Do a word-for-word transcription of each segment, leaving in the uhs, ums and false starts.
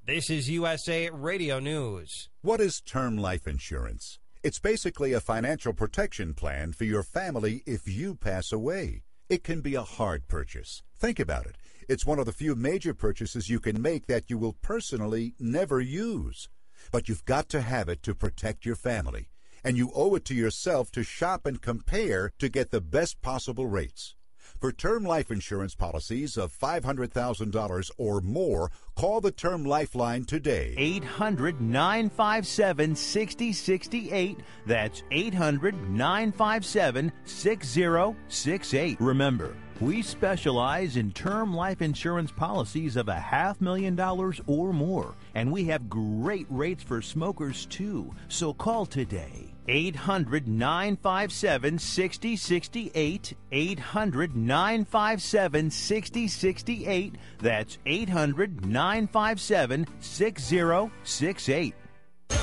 This is U S A Radio News. What is term life insurance? It's basically a financial protection plan for your family if you pass away. It can be a hard purchase. Think about it. It's one of the few major purchases you can make that you will personally never use. But you've got to have it to protect your family. And you owe it to yourself to shop and compare to get the best possible rates. For term life insurance policies of five hundred thousand dollars or more, call the Term Lifeline today. eight hundred, nine five seven, six zero six eight. That's eight hundred, nine five seven, six zero six eight. Remember, we specialize in term life insurance policies of a half million dollars or more, and we have great rates for smokers too. So call today. eight hundred, nine five seven, six zero six eight. eight hundred, nine five seven, six zero six eight. That's eight hundred, nine five seven, six zero six eight. Here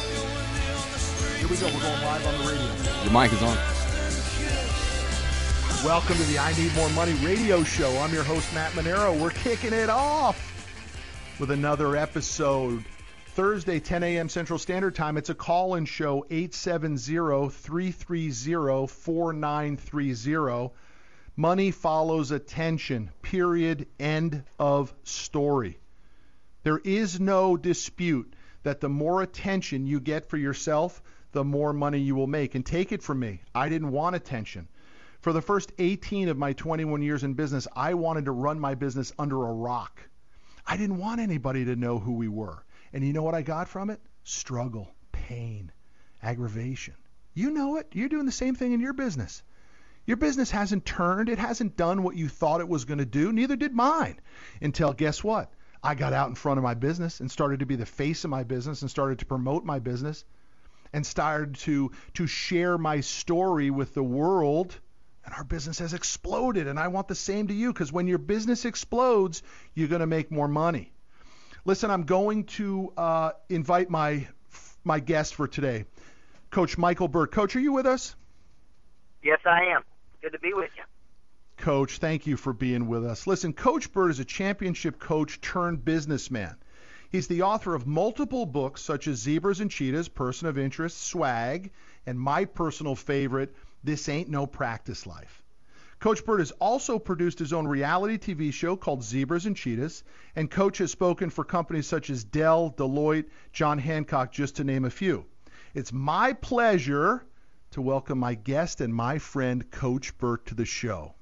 we go. We're going live on the radio. Your mic is on. Welcome to the I Need More Money radio show. I'm your host, Matt Monero. We're kicking it off with another episode. Thursday, ten a.m. Central Standard Time. It's a call-in show, eight seven zero, three three zero, four nine three zero. Money follows attention, period, end of story. There is no dispute that the more attention you get for yourself, the more money you will make. And take it from me, I didn't want attention. For the first eighteen of my twenty-one years in business, I wanted to run my business under a rock. I didn't want anybody to know who we were. And you know what I got from it? Struggle, pain, aggravation. You know it. You're doing the same thing in your business. Your business hasn't turned. It hasn't done what you thought it was going to do. Neither did mine. Until, guess what? I got out in front of my business and started to be the face of my business and started to promote my business and started to, to share my story with the world. And our business has exploded. And I want the same to you, because when your business explodes, you're going to make more money. Listen, I'm going to uh, invite my my guest for today, Coach Michael Burt. Coach, are you with us? Yes, I am. Good to be with you. Coach, thank you for being with us. Listen, Coach Burt is a championship coach turned businessman. He's the author of multiple books such as Zebras and Cheetahs, Person of Interest, Swag, and my personal favorite, This Ain't No Practice Life. Coach Burt has also produced his own reality T V show called Zebras and Cheetahs, and Coach has spoken for companies such as Dell, Deloitte, John Hancock, just to name a few. It's my pleasure to welcome my guest and my friend, Coach Burt, to the show.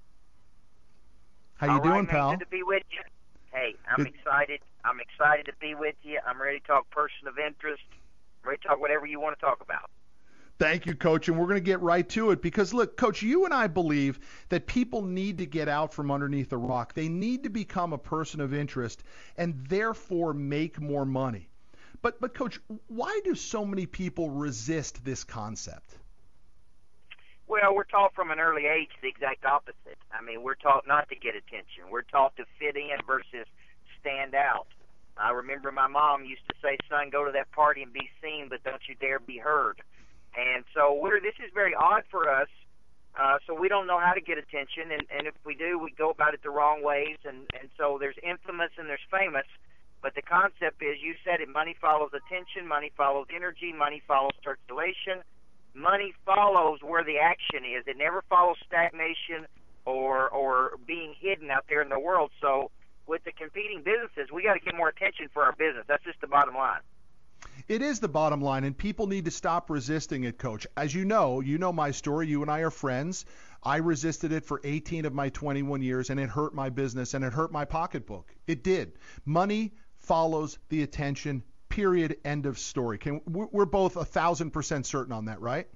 How you All doing, right, man, pal? Good to be with you. Hey, I'm Good. excited. I'm excited to be with you. I'm ready to talk person of interest. I'm ready to talk whatever you want to talk about. Thank you, Coach, and we're going to get right to it because, look, Coach, you and I believe that people need to get out from underneath a rock. They need to become a person of interest and therefore make more money. But, but Coach, why do so many people resist this concept? Well, we're taught from an early age the exact opposite. I mean, we're taught not to get attention. We're taught to fit in versus stand out. I remember my mom used to say, son, go to that party and be seen, but don't you dare be heard. And so we're, this is very odd for us, uh, so we don't know how to get attention, and, and if we do, we go about it the wrong ways, and, and so there's infamous and there's famous, but the concept is, you said it, money follows attention, money follows energy, money follows circulation, money follows where the action is. It never follows stagnation or, or being hidden out there in the world. So with the competing businesses, we got to get more attention for our business. That's just the bottom line. It is the bottom line, and people need to stop resisting it, Coach. As you know, you know my story. You and I are friends. I resisted it for eighteen of my twenty-one years, and it hurt my business, and it hurt my pocketbook. It did. Money follows the attention, period, end of story. Can, we're both a thousand percent certain on that, right?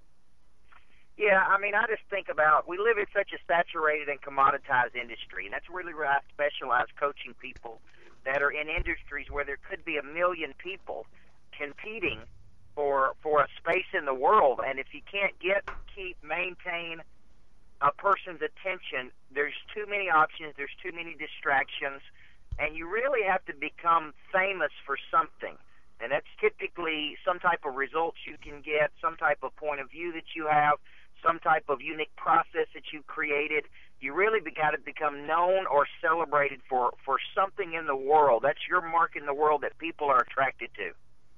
Yeah, I mean, I just think about, we live in such a saturated and commoditized industry, and that's really where I specialize, coaching people that are in industries where there could be a million people competing for for a space in the world, and if you can't get, keep, maintain a person's attention, there's too many options, there's too many distractions, and you really have to become famous for something, and that's typically some type of results you can get, some type of point of view that you have, some type of unique process that you've created, You really got to become known or celebrated for, for something in the world. That's your mark in the world that people are attracted to.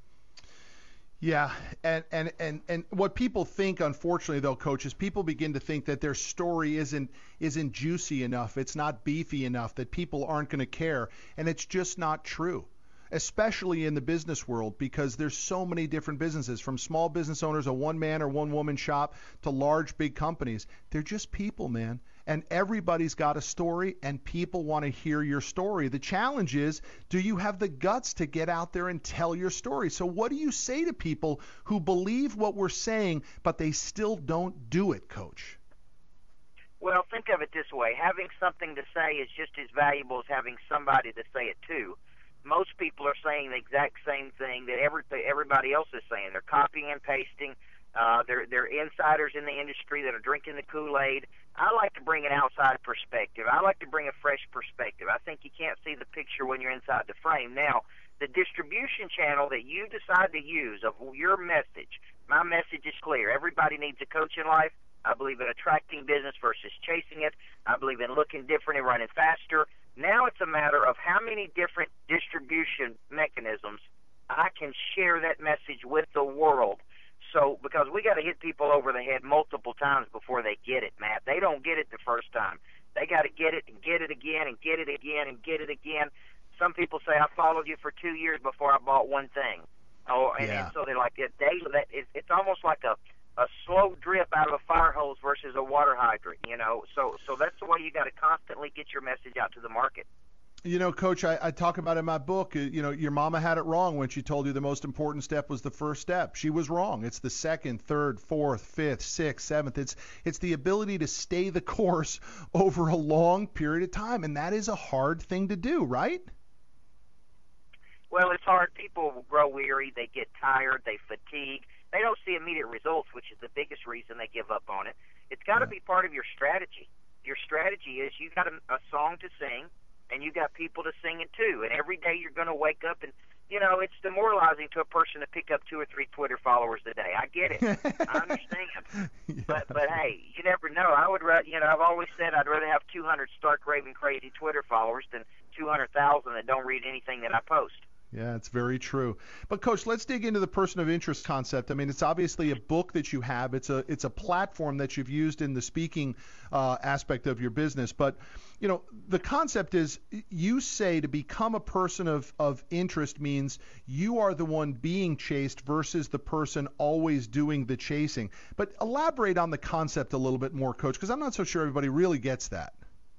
Yeah, and, and, and, and what people think, unfortunately, though, Coach, is people begin to think that their story isn't isn't juicy enough, it's not beefy enough, that people aren't going to care, and it's just not true, especially in the business world, because there's so many different businesses, from small business owners, a one-man or one-woman shop, to large, big companies. They're just people, man. And everybody's got a story, and people want to hear your story. The challenge is, do you have the guts to get out there and tell your story? So what do you say to people who believe what we're saying, but they still don't do it, Coach? Well, think of it this way. Having something to say is just as valuable as having somebody to say it to. Most people are saying the exact same thing that every, everybody else is saying. They're copying and pasting. Uh, they're, they're insiders in the industry that are drinking the Kool-Aid. I like to bring an outside perspective. I like to bring a fresh perspective. I think you can't see the picture when you're inside the frame. Now, the distribution channel that you decide to use of your message, my message is clear. Everybody needs a coach in life. I believe in attracting business versus chasing it. I believe in looking different and running faster. Now it's a matter of how many different distribution mechanisms I can share that message with the world. So, because we got to hit people over the head multiple times before they get it, Matt. They don't get it the first time. They got to get it and get it again and get it again and get it again. Some people say, I followed you for two years before I bought one thing. Oh, and, yeah. and so they're like, it, they, that, it, it's almost like a, a slow drip out of a fire hose versus a water hydrant, you know. So, so that's the way you got to constantly get your message out to the market. You know, Coach, I, I talk about in my book, you know, your mama had it wrong when she told you the most important step was the first step. She was wrong. It's the second, third, fourth, fifth, sixth, seventh. It's it's the ability to stay the course over a long period of time, and that is a hard thing to do, right? Well, it's hard. People grow weary. They get tired. They fatigue. They don't see immediate results, which is the biggest reason they give up on it. It's got to Yeah. be part of your strategy. Your strategy is you got a, a song to sing, and you got people to sing it too. And every day you're going to wake up and, you know, it's demoralizing to a person to pick up two or three Twitter followers a day. I get it. I understand. Yeah. But, but hey, you never know. I would rather, you know, I've always said I'd rather have two hundred stark, raving, crazy Twitter followers than two hundred thousand that don't read anything that I post. Yeah, it's very true. But Coach, let's dig into the person of interest concept. I mean, it's obviously a book that you have. It's a it's a platform that you've used in the speaking uh, aspect of your business. But you know, the concept is, you say to become a person of of interest means you are the one being chased versus the person always doing the chasing. But elaborate on the concept a little bit more, Coach, because I'm not so sure everybody really gets that.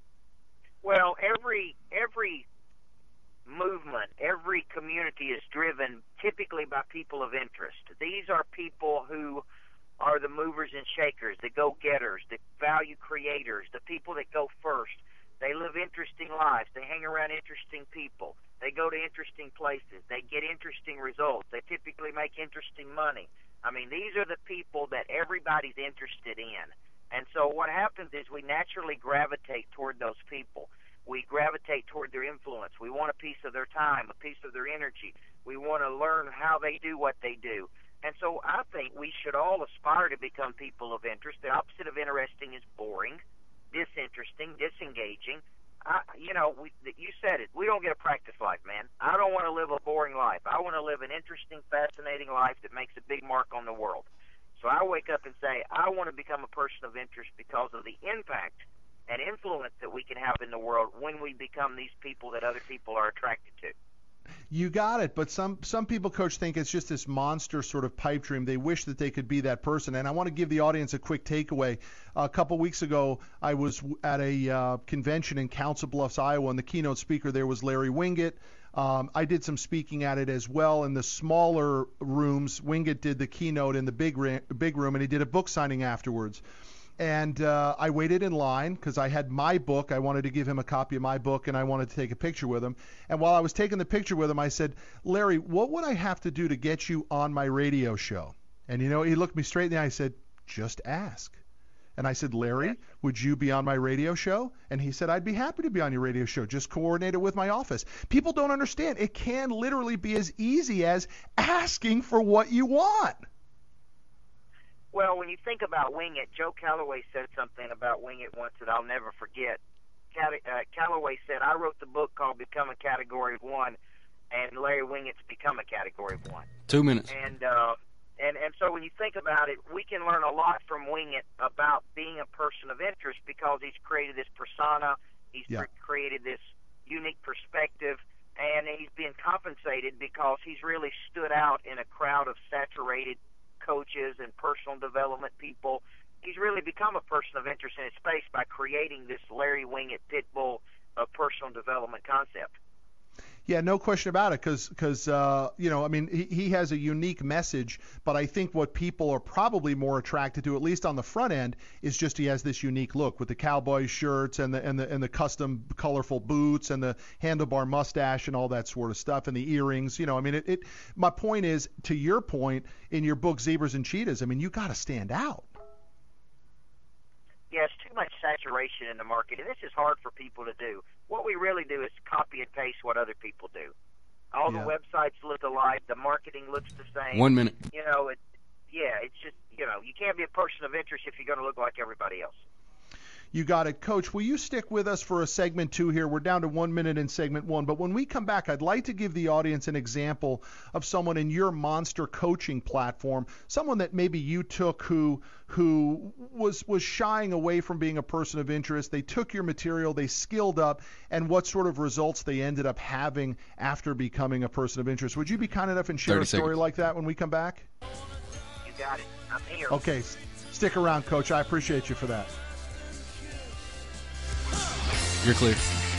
Well, every every movement, every community is driven typically by people of interest. These are people who are the movers and shakers, the go-getters, the value creators, the people that go first. They live interesting lives. They hang around interesting people. They go to interesting places. They get interesting results. They typically make interesting money. I mean, these are the people that everybody's interested in. And so what happens is we naturally gravitate toward those people. We gravitate toward their influence. We want a piece of their time, a piece of their energy. We want to learn how they do what they do. And so I think we should all aspire to become people of interest. The opposite of interesting is boring, disinteresting, disengaging. I, you know, we, you said it. We don't get a practice life, man. I don't want to live a boring life. I want to live an interesting, fascinating life that makes a big mark on the world. So I wake up and say, I want to become a person of interest because of the impact and influence that we can have in the world when we become these people that other people are attracted to. You got it, but some some people, Coach, think it's just this monster sort of pipe dream. They wish that they could be that person. And I want to give the audience a quick takeaway. A couple weeks ago, I was at a uh, convention in Council Bluffs, Iowa, and the keynote speaker there was Larry Winget. Um, I did some speaking at it as well in the smaller rooms. Winget did the keynote in the big, ra- big room, and he did a book signing afterwards. And uh, I waited in line because I had my book. I wanted to give him a copy of my book, and I wanted to take a picture with him. And while I was taking the picture with him, I said, Larry, what would I have to do to get you on my radio show? And, you know, he looked me straight in the eye. I said, just ask. And I said, Larry, would you be on my radio show? And he said, I'd be happy to be on your radio show. Just coordinate it with my office. People don't understand. It can literally be as easy as asking for what you want. Well, when you think about Wing It, Joe Calloway said something about Wing It once that I'll never forget. Cal- uh, Calloway said, I wrote the book called Become a Category of One, and Larry Winget's become a Category of One. Two minutes. And, uh, and, and so when you think about it, we can learn a lot from Wing It about being a person of interest because he's created this persona, he's yeah. created this unique perspective, and he's been compensated because he's really stood out in a crowd of saturated coaches and personal development people. He's really become a person of interest in his space by creating this Larry Winget Pitbull uh, personal development concept. Yeah, no question about it, because, because uh, you know, I mean, he, he has a unique message, but I think what people are probably more attracted to, at least on the front end, is just he has this unique look with the cowboy shirts and the and the and the custom colorful boots and the handlebar mustache and all that sort of stuff and the earrings. You know, I mean, it. it my point is, to your point in your book Zebras and Cheetahs, I mean, you got to stand out. Yeah, it's too much saturation in the market, and this is hard for people to do. What we really do is copy and paste what other people do. All yeah. the websites look alike. The marketing looks the same. One minute. You know, it. Yeah, it's just, you know, you can't be a person of interest if you're going to look like everybody else. You got it. Coach, will you stick with us for a segment two here? We're down to one minute in segment one, but when we come back, I'd like to give the audience an example of someone in your monster coaching platform, someone that maybe you took who who was was shying away from being a person of interest. They took your material, they skilled up, and what sort of results they ended up having after becoming a person of interest. Would you be kind enough and share a story seconds. like that when we come back? You got it. I'm here. Okay. Stick around, Coach. I appreciate you for that. You're clear.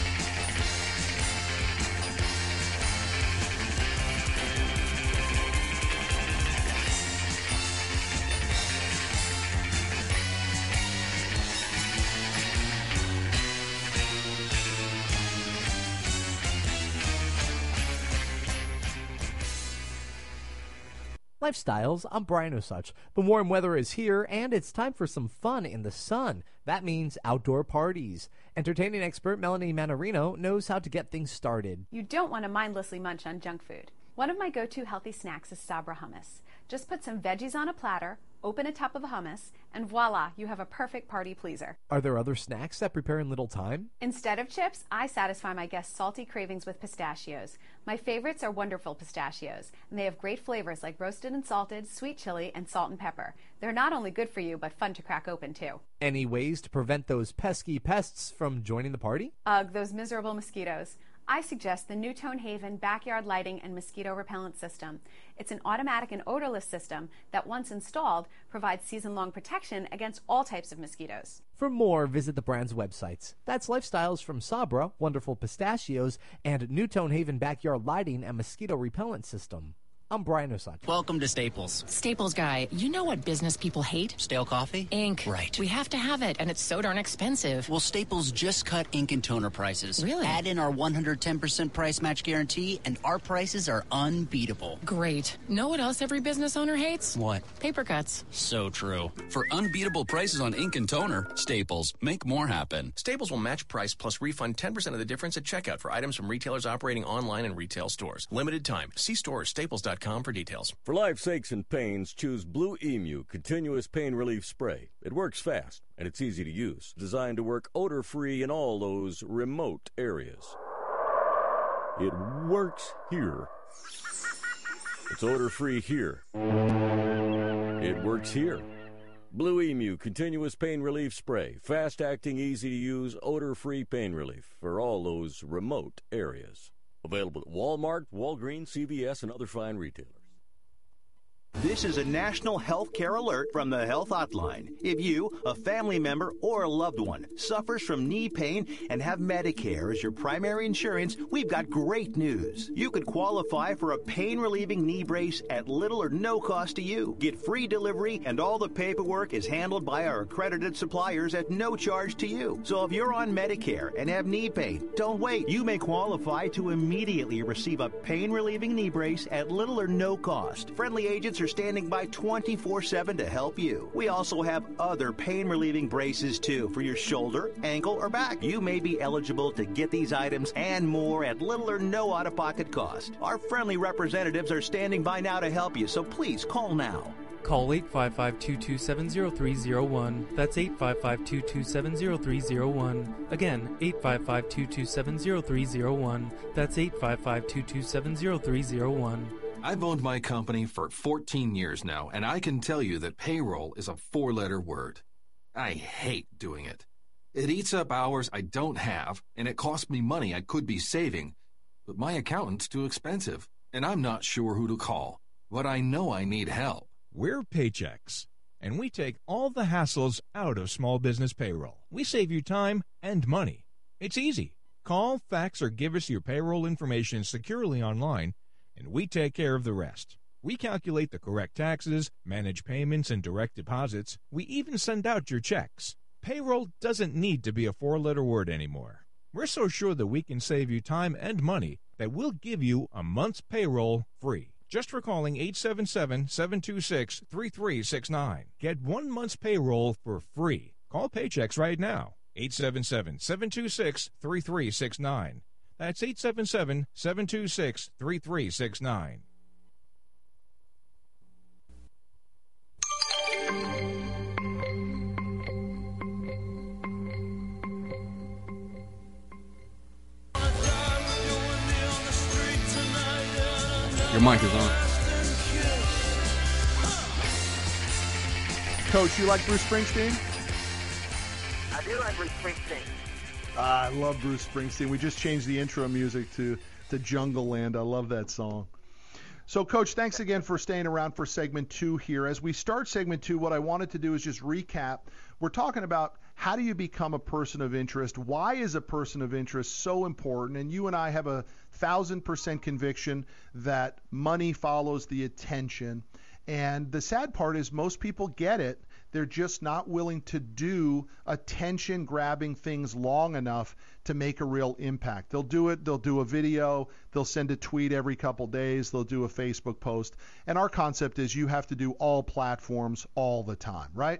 Lifestyles, I'm Brian Osuch. The warm weather is here, and it's time for some fun in the sun. That means outdoor parties. Entertaining expert Melanie Manarino knows how to get things started. You don't want to mindlessly munch on junk food. One of my go-to healthy snacks is Sabra hummus. Just put some veggies on a platter, open a tub of hummus, and voila, you have a perfect party pleaser. Are there other snacks that prepare in little time? Instead of chips, I satisfy my guests' salty cravings with pistachios. My favorites are Wonderful pistachios, and they have great flavors like roasted and salted, sweet chili, and salt and pepper. They're not only good for you, but fun to crack open too. Any ways to prevent those pesky pests from joining the party? Ugh, those miserable mosquitoes. I suggest the Newtone Haven Backyard Lighting and Mosquito Repellent System. It's an automatic and odorless system that, once installed, provides season-long protection against all types of mosquitoes. For more, visit the brand's websites. That's Lifestyles from Sabra, Wonderful Pistachios, and Newtone Haven Backyard Lighting and Mosquito Repellent System. I'm Brian Osuch. Welcome to Staples. Staples guy, you know what business people hate? Stale coffee? Ink. Right. We have to have it, and it's so darn expensive. Well, Staples just cut ink and toner prices. Really? Add in our one hundred ten percent price match guarantee, and our prices are unbeatable. Great. Know what else every business owner hates? What? Paper cuts. So true. For unbeatable prices on ink and toner, Staples. Make more happen. Staples will match price plus refund ten percent of the difference at checkout for items from retailers operating online and retail stores. Limited time. See store or staples dot com for details. For life's aches and pains, choose Blue Emu Continuous Pain Relief Spray. It works fast, and it's easy to use. Designed to work odor-free in all those remote areas. It works here. It's odor-free here. It works here. Blue Emu Continuous Pain Relief Spray. Fast-acting, easy-to-use, odor-free pain relief for all those remote areas. Available at Walmart, Walgreens, C V S, and other fine retailers. This is a national health care alert from the Health Hotline. If you, a family member, or a loved one suffers from knee pain and have Medicare as your primary insurance, we've got great news. You could qualify for a pain-relieving knee brace at little or no cost to you. Get free delivery, and all the paperwork is handled by our accredited suppliers at no charge to you. So if you're on Medicare and have knee pain, don't wait. You may qualify to immediately receive a pain-relieving knee brace at little or no cost. Friendly agents are standing by twenty-four seven to help you. We also have other pain-relieving braces, too, for your shoulder, ankle, or back. You may be eligible to get these items and more at little or no out-of-pocket cost. Our friendly representatives are standing by now to help you, so please call now. Call eight five five, two two seven, zero three zero one. That's eight five five, two two seven, zero three zero one. Again, eight five five, two two seven, zero three zero one. That's eight five five, two two seven, zero three zero one. I've owned my company for fourteen years now, and I can tell you that payroll is a four-letter word. I hate doing it. It eats up hours I don't have, and it costs me money I could be saving. But my accountant's too expensive, and I'm not sure who to call. But I know I need help. We're Paychex, and we take all the hassles out of small business payroll. We save you time and money. It's easy. Call, fax, or give us your payroll information securely online, and we take care of the rest. We calculate the correct taxes, manage payments and direct deposits. We even send out your checks. Payroll doesn't need to be a four-letter word anymore. We're so sure that we can save you time and money that we'll give you a month's payroll free. Just for calling eight seven seven, seven two six, three three six nine. Get one month's payroll for free. Call Paychex right now. eight seven seven, seven two six, three three six nine. That's eight seven seven, seven two six, three three six nine. Your mic is on. Coach, you like Bruce Springsteen? I do like Bruce Springsteen. Uh, I love Bruce Springsteen. We just changed the intro music to, to Jungle Land. I love that song. So, Coach, thanks again for staying around for segment two here. As we start segment two, what I wanted to do is just recap. We're talking about how do you become a person of interest? Why is a person of interest so important? And you and I have a thousand percent conviction that money follows the attention. And the sad part is most people get it. They're just not willing to do attention-grabbing things long enough to make a real impact. They'll do it. They'll do a video. They'll send a tweet every couple days. They'll do a Facebook post. And our concept is you have to do all platforms all the time, right?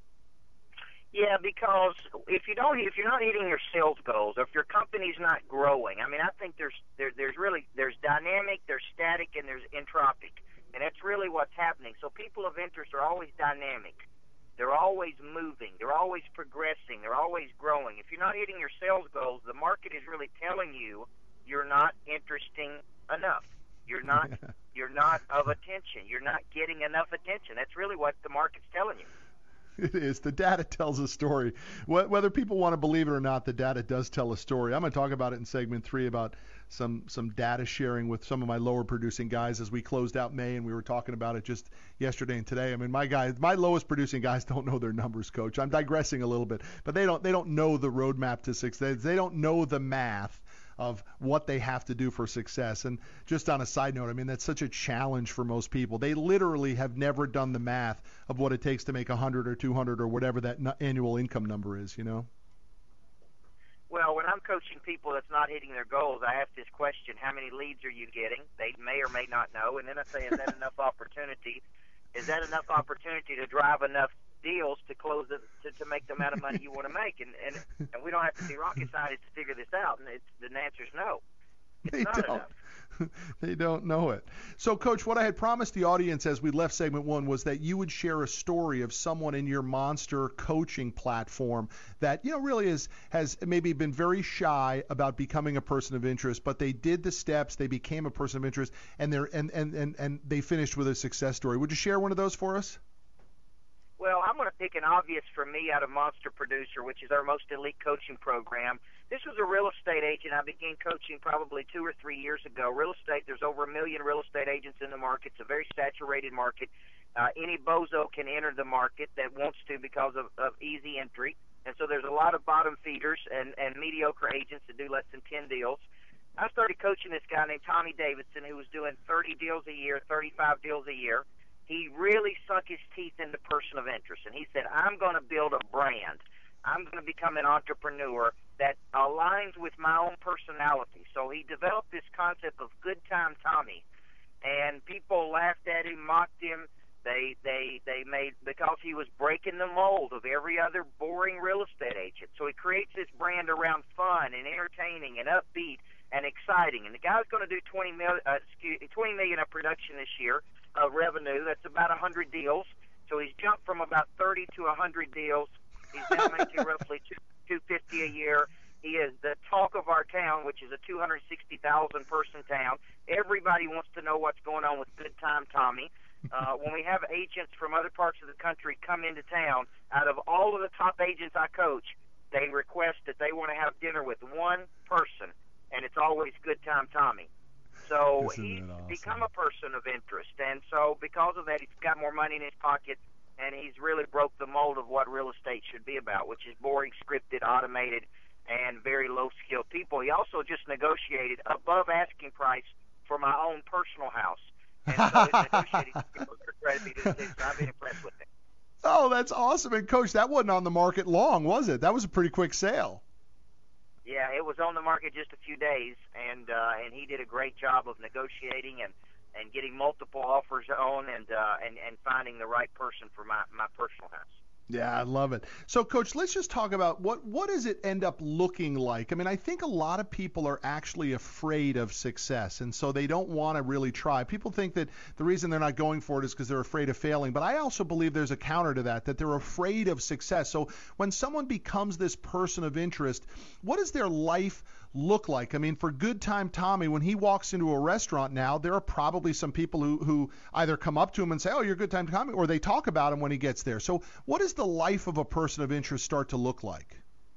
Yeah, because if you don't, if you're not hitting your sales goals, or if your company's not growing, I mean, I think there's there, there's really there's dynamic, there's static, and there's entropic, and that's really what's happening. So people of interest are always dynamic, they're always moving, they're always progressing, they're always growing. If you're not hitting your sales goals, the market is really telling you you're not interesting enough. You're not you're not of attention. You're not getting enough attention. That's really what the market's telling you. It is. The data tells a story. Whether people want to believe it or not, the data does tell a story. I'm going to talk about it in segment three about some some data sharing with some of my lower producing guys as we closed out May, and we were talking about it just yesterday and today. I mean, my guys, my lowest producing guys don't know their numbers, Coach. I'm digressing a little bit, but they don't they don't know the roadmap to success. They don't know the math of what they have to do for success. And just on a side note, I mean, that's such a challenge for most people. They literally have never done the math of what it takes to make one hundred or two hundred or whatever that annual income number is, you know? Well, when I'm coaching people that's not hitting their goals, I ask this question: how many leads are you getting? They may or may not know. And then I say, is that enough opportunity? Is that enough opportunity to drive enough deals to close it, to, to make the amount of money you want to make? And, and and we don't have to be rocket scientists to figure this out. And it's, the answer is no. It's they not don't. enough. They don't know it. So, Coach, what I had promised the audience as we left segment one was that you would share a story of someone in your Monster coaching platform that, you know, really is has maybe been very shy about becoming a person of interest, but they did the steps, they became a person of interest, and they're and and and, and they finished with a success story. Would you share one of those for us? Well, I'm going to pick an obvious for me out of Monster Producer, which is our most elite coaching program. This was a real estate agent I began coaching probably two or three years ago. Real estate, there's over a million real estate agents in the market. It's a very saturated market. Uh, any bozo can enter the market that wants to because of, of easy entry. And so there's a lot of bottom feeders and, and mediocre agents that do less than ten deals. I started coaching this guy named Tommy Davidson, who was doing thirty deals a year, thirty-five deals a year. He really sunk his teeth into person of interest, and he said, I'm going to build a brand. I'm going to become an entrepreneur that aligns with my own personality. So he developed this concept of Good Time Tommy, and people laughed at him, mocked him. They they they made because he was breaking the mold of every other boring real estate agent. So he creates this brand around fun and entertaining and upbeat and exciting. And the guy's going to do twenty million, uh, excuse, twenty million of production this year. uh, revenue. That's about one hundred deals. So he's jumped from about thirty to one hundred deals. He's now making roughly two two fifty a year. He is the talk of our town, which is a two hundred sixty thousand person town. Everybody wants to know what's going on with Good Time Tommy. Uh, when we have agents from other parts of the country come into town, out of all of the top agents I coach, they request that they want to have dinner with one person, and it's always Good Time Tommy. So Isn't he's awesome? become a person of interest, and so because of that, he's got more money in his pocket, and he's really broke the mold of what real estate should be about, which is boring, scripted, automated, and very low-skilled people. He also just negotiated above asking price for my own personal house, and so his negotiating skills are crazy to see, so I've been impressed with him. Oh, that's awesome. And, Coach, that wasn't on the market long, was it? That was a pretty quick sale. Yeah, it was on the market just a few days, and uh, and he did a great job of negotiating and, and getting multiple offers on and uh, and and finding the right person for my, my personal house. Yeah, I love it. So, Coach, let's just talk about what what does it end up looking like? I mean, I think a lot of people are actually afraid of success, and so they don't want to really try. People think that the reason they're not going for it is because they're afraid of failing, but I also believe there's a counter to that, that they're afraid of success. So when someone becomes this person of interest, what does their life look like? I mean, for Good Time Tommy, when he walks into a restaurant now, there are probably some people who, who either come up to him and say, oh, you're Good Time Tommy, or they talk about him when he gets there. So what does the life of a person of interest start to look like?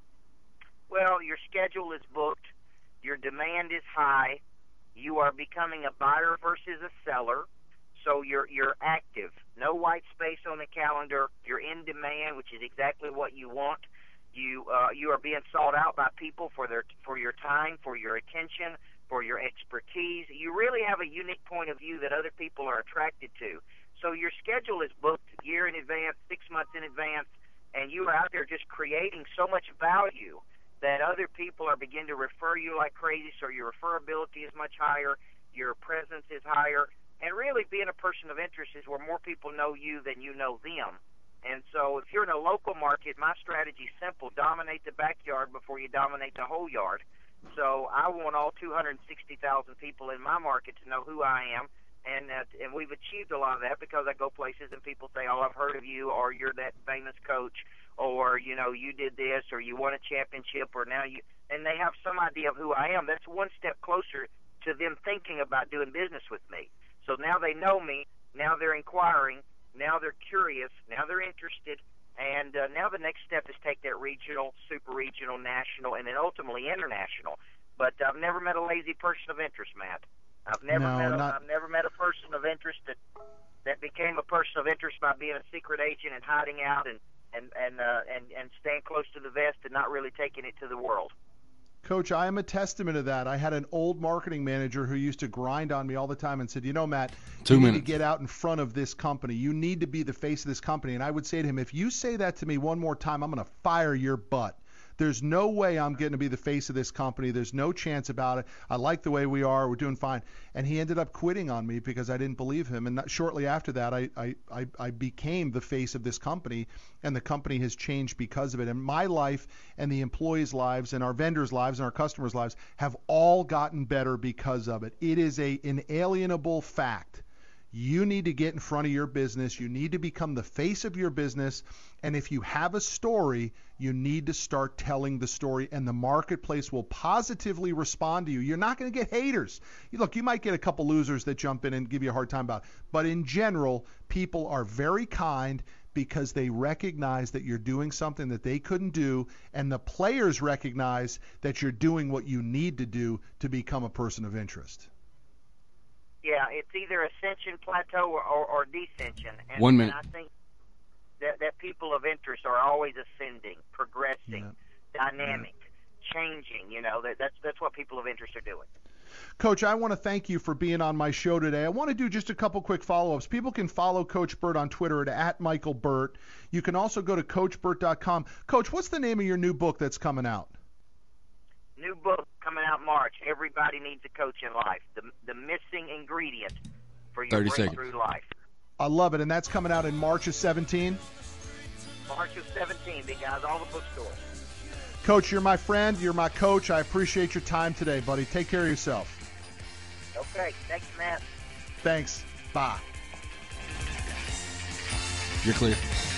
Well, your schedule is booked. Your demand is high. You are becoming a buyer versus a seller. So you're you're active. No white space on the calendar. You're in demand, which is exactly what you want. You uh, you are being sought out by people for their for your time, for your attention, for your expertise. You really have a unique point of view that other people are attracted to. So your schedule is booked a year in advance, six months in advance, and you are out there just creating so much value that other people are beginning to refer you like crazy. So your referability is much higher, your presence is higher, and really being a person of interest is where more people know you than you know them. And so if you're in a local market, my strategy is simple. Dominate the backyard before you dominate the whole yard. So I want all two hundred sixty thousand people in my market to know who I am, and uh, and we've achieved a lot of that because I go places and people say, oh, I've heard of you, or you're that famous coach, or, you know, you did this, or you won a championship, or now you – and they have some idea of who I am. That's one step closer to them thinking about doing business with me. So now they know me. Now they're inquiring. Now they're curious. Now they're interested. And uh, now the next step is take that regional, super regional, national, and then ultimately international. But I've never met a lazy person of interest, Matt. I've never No, met a, not- I've never met a person of interest that that became a person of interest by being a secret agent and hiding out and and and uh, and and staying close to the vest and not really taking it to the world. Coach, I am a testament to that. I had an old marketing manager who used to grind on me all the time and said, you know, Matt, Two you need minutes. to get out in front of this company. You need to be the face of this company. And I would say to him, if you say that to me one more time, I'm going to fire your butt. There's no way I'm getting to be the face of this company. There's no chance about it. I like the way we are. We're doing fine. And he ended up quitting on me because I didn't believe him. And not, shortly after that, I, I, I, I became the face of this company, and the company has changed because of it. And my life and the employees' lives and our vendors' lives and our customers' lives have all gotten better because of it. It is a inalienable fact. You need to get in front of your business. You need to become the face of your business. And if you have a story, you need to start telling the story, and the marketplace will positively respond to you. You're not going to get haters. Look, you might get a couple losers that jump in and give you a hard time about it. But in general, people are very kind because they recognize that you're doing something that they couldn't do, and the players recognize that you're doing what you need to do to become a person of interest. Yeah, it's either ascension, plateau, or, or, or descension. And, One minute. And I think that, that people of interest are always ascending, progressing, dynamic, changing. You know, that, that's that's what people of interest are doing. Coach, I want to thank you for being on my show today. I want to do just a couple quick follow-ups. People can follow Coach Burt on Twitter at, at Michael Burt. You can also go to coach burt dot com. Coach, what's the name of your new book that's coming out? New book coming out March. Everybody needs a coach in life. The the missing ingredient for your thirty seconds. breakthrough life. I love it, and that's coming out in March of seventeen. March of seventeen, big guys, all the bookstores. Coach, you're my friend. You're my coach. I appreciate your time today, buddy. Take care of yourself. Okay, thanks, Matt. Thanks. Bye. You're clear.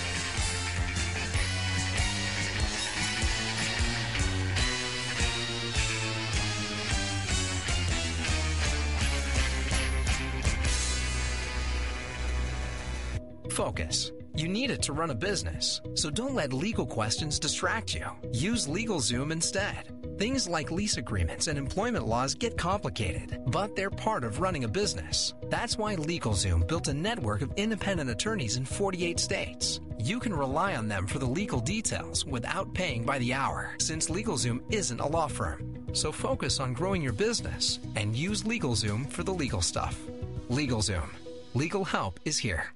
Focus. You need it to run a business, so don't let legal questions distract you. Use LegalZoom instead. Things like lease agreements and employment laws get complicated, but they're part of running a business. That's why LegalZoom built a network of independent attorneys in forty-eight states. You can rely on them for the legal details without paying by the hour, since LegalZoom isn't a law firm. So focus on growing your business and use LegalZoom for the legal stuff. LegalZoom. Legal help is here.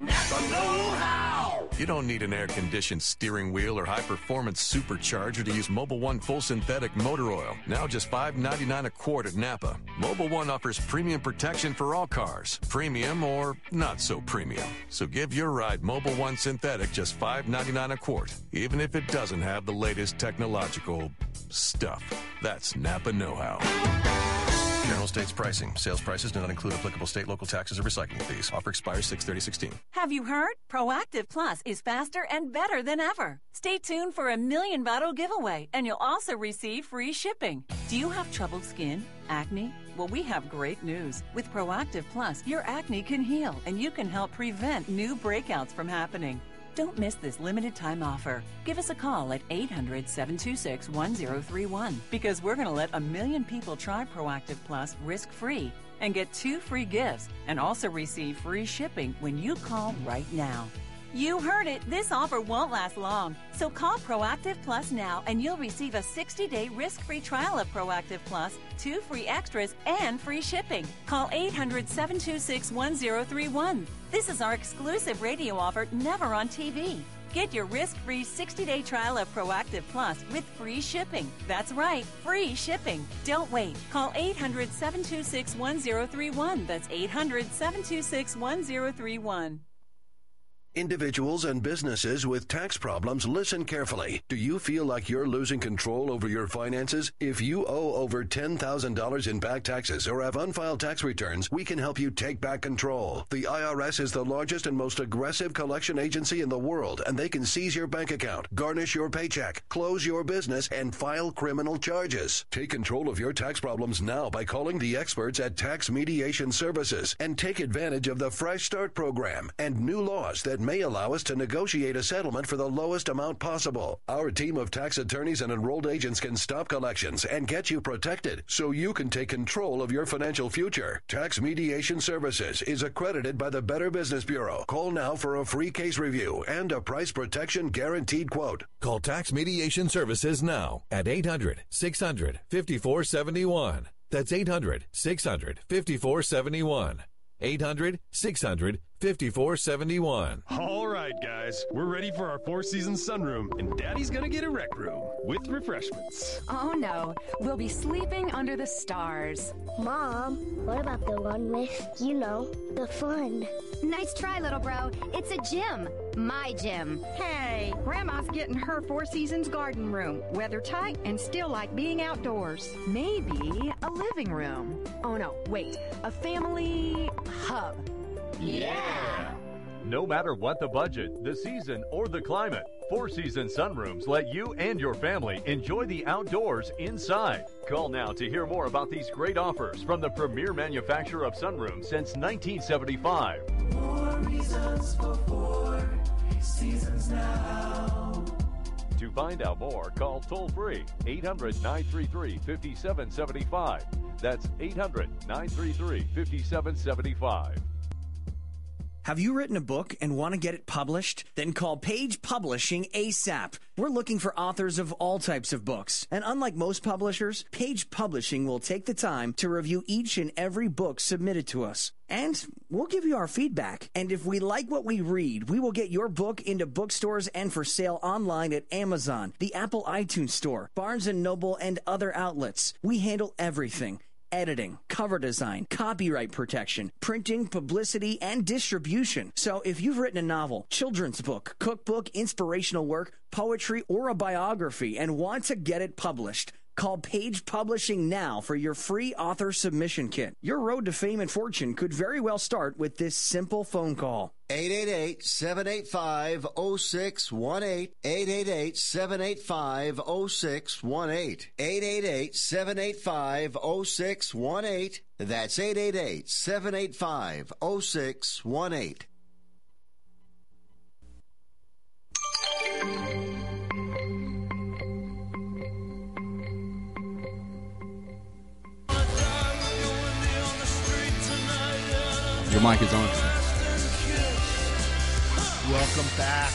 You don't need an air-conditioned steering wheel or high-performance supercharger to use Mobil one full synthetic motor oil. Now just five ninety-nine a quart at Napa. Mobil one offers premium protection for all cars. Premium or not so premium. So give your ride Mobil one synthetic just five ninety-nine a quart, even if it doesn't have the latest technological stuff. That's Napa know-how. General States pricing. Sales prices do not include applicable state, local taxes, or recycling fees. Offer expires six thirty sixteen. Have you heard? Proactive Plus is faster and better than ever. Stay tuned for a million bottle giveaway, and you'll also receive free shipping. Do you have troubled skin? Acne? Well, we have great news. With Proactive Plus, your acne can heal, and you can help prevent new breakouts from happening. Don't miss this limited time offer. Give us a call at eight hundred, seven two six, one zero three one because we're going to let a million people try Proactive Plus risk-free and get two free gifts and also receive free shipping when you call right now. You heard it. This offer won't last long. So call Proactive Plus now and you'll receive a sixty-day risk-free trial of Proactive Plus, two free extras, and free shipping. Call eight hundred, seven two six, one zero three one. This is our exclusive radio offer, never on T V. Get your risk-free sixty-day trial of Proactive Plus with free shipping. That's right, free shipping. Don't wait. Call eight hundred, seven two six, one zero three one. That's eight hundred, seven two six, one zero three one. Individuals and businesses with tax problems, listen carefully. Do you feel like you're losing control over your finances? If you owe over ten thousand dollars in back taxes or have unfiled tax returns, we can help you take back control. The I R S is the largest and most aggressive collection agency in the world, and they can seize your bank account, garnish your paycheck, close your business, and file criminal charges. Take control of your tax problems now by calling the experts at Tax Mediation Services and take advantage of the Fresh Start program and new laws that may allow us to negotiate a settlement for the lowest amount possible. Our team of tax attorneys and enrolled agents can stop collections and get you protected so you can take control of your financial future. Tax Mediation Services is accredited by the Better Business Bureau. Call now for a free case review and a price protection guaranteed quote. Call Tax Mediation Services now at eight hundred, six hundred, five four seven one. That's eight hundred, six hundred, five four seven one. eight hundred, six hundred, five four seven one. All right, guys, we're ready for our Four Seasons sunroom, and Daddy's gonna get a rec room with refreshments. Oh no, we'll be sleeping under the stars. Mom, what about the one with, you know, the fun? Nice try, little bro. It's a gym. My gym. Hey, Grandma's getting her Four Seasons garden room. Weather tight and still like being outdoors. Maybe a living room. Oh no, wait, a family hub. Yeah! No matter what the budget, the season, or the climate, Four Seasons Sunrooms let you and your family enjoy the outdoors inside. Call now to hear more about these great offers from the premier manufacturer of sunrooms since nineteen seventy-five. More reasons for Four Seasons now. To find out more, call toll-free eight hundred, nine three three, five seven seven five. That's eight hundred, nine three three, five seven seven five. Have you written a book and want to get it published? Then call Page Publishing ASAP. We're looking for authors of all types of books. And unlike most publishers, Page Publishing will take the time to review each and every book submitted to us. And we'll give you our feedback. And if we like what we read, we will get your book into bookstores and for sale online at Amazon, the Apple iTunes Store, Barnes and Noble, and other outlets. We handle everything. Editing, cover design, copyright protection, printing, publicity, and distribution. So if you've written a novel, children's book, cookbook, inspirational work, poetry, or a biography and want to get it published, Call Page Publishing now for your free author submission kit. Your road to fame and fortune could very well start with this simple phone call. eight eight eight, seven eight five, zero six one eight. eight eight eight, seven eight five, zero six one eight. eight eight eight, seven eight five, zero six one eight. That's eight eight eight, seven eight five, zero six one eight. Your mic is on. Welcome back.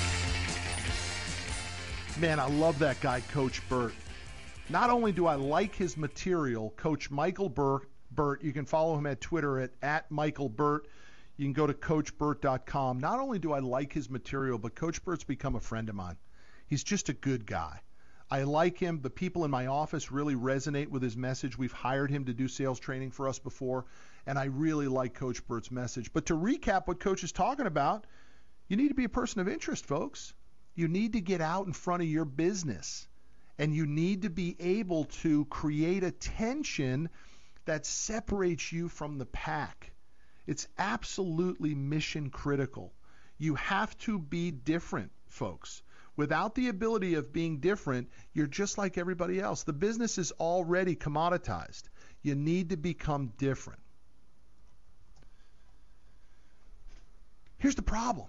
Man, I love that guy, Coach Burt. Not only do I like his material, Coach Michael Burt, Burt, you can follow him at Twitter at, at Michael Burt. You can go to coach burt dot com. Not only do I like his material, but Coach Burt's become a friend of mine. He's just a good guy. I like him. The people in my office really resonate with his message. We've hired him to do sales training for us before, and I really like Coach Burt's message. But to recap what Coach is talking about, you need to be a person of interest, folks. You need to get out in front of your business, and you need to be able to create attention that separates you from the pack. It's absolutely mission critical. You have to be different, folks. Without the ability of being different, you're just like everybody else. The business is already commoditized. You need to become different. Here's the problem.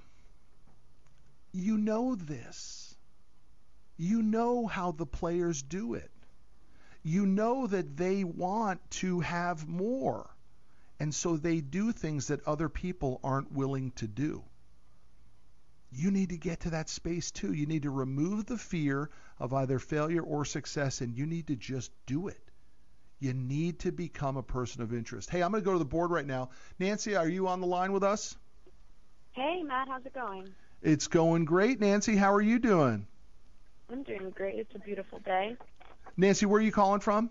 You know this. You know how the players do it. You know that they want to have more. And so they do things that other people aren't willing to do. You need to get to that space too. You need to remove the fear of either failure or success, and you need to just do it. You need to become a person of interest. Hey, I'm going to go to the board right now. Nancy, are you on the line with us? Hey, Matt, how's it going? It's going great. Nancy, how are you doing? I'm doing great. It's a beautiful day. Nancy, where are you calling from?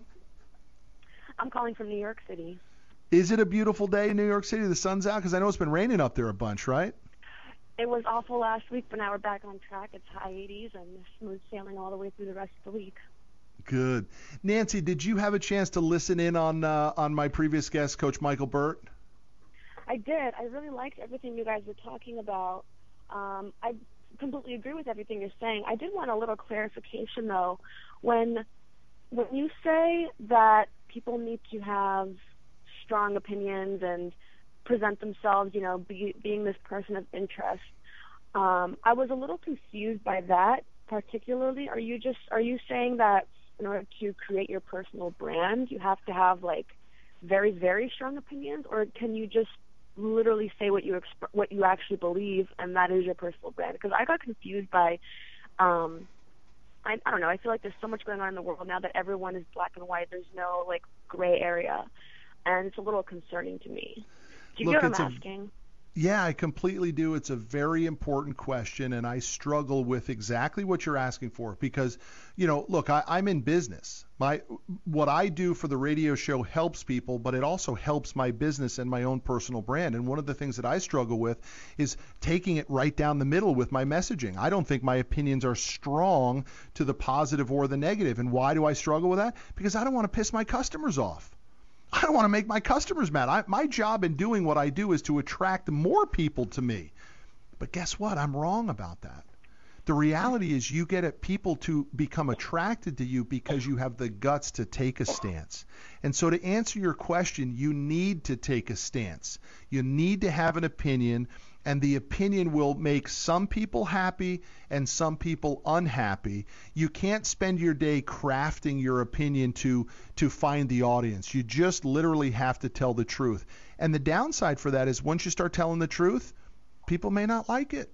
I'm calling from New York City. Is it a beautiful day in New York City? The sun's out? Because I know it's been raining up there a bunch, right? It was awful last week, but now we're back on track. It's high eighties and smooth sailing all the way through the rest of the week. Good. Nancy, did you have a chance to listen in on uh, on my previous guest, Coach Michael Burt? I did. I really liked everything you guys were talking about. Um, I completely agree with everything you're saying. I did want a little clarification, though. When when you say that people need to have strong opinions and present themselves, you know, be, being this person of interest, um, I was a little confused by that. Particularly, are you just are you saying that in order to create your personal brand, you have to have like very very strong opinions, or can you just literally say what you exp- what you actually believe, and that is your personal brand? Because I got confused by, um, I, I don't know. I feel like there's so much going on in the world now that everyone is black and white. There's no like gray area, and it's a little concerning to me. Do you Look, get what I'm a, asking? Yeah, I completely do. It's a very important question, and I struggle with exactly what you're asking for because, you know, look, I, I'm in business. My what I do for the radio show helps people, but it also helps my business and my own personal brand. And one of the things that I struggle with is taking it right down the middle with my messaging. I don't think my opinions are strong to the positive or the negative. And why do I struggle with that? Because I don't want to piss my customers off. I don't want to make my customers mad. I, my job in doing what I do is to attract more people to me. But guess what? I'm wrong about that. The reality is you get people to become attracted to you because you have the guts to take a stance. And so to answer your question, you need to take a stance. You need to have an opinion, and the opinion will make some people happy and some people unhappy. You can't spend your day crafting your opinion to to find the audience. You just literally have to tell the truth. And the downside for that is once you start telling the truth, people may not like it.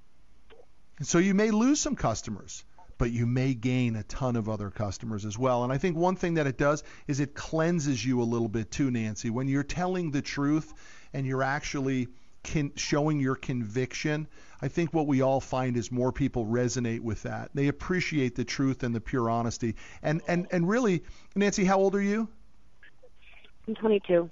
And so you may lose some customers, but you may gain a ton of other customers as well. And I think one thing that it does is it cleanses you a little bit too, Nancy. When you're telling the truth and you're actually Can, showing your conviction, I think what we all find is more people resonate with that. They appreciate the truth and the pure honesty. And and and really, Nancy, how old are you? I'm twenty-two.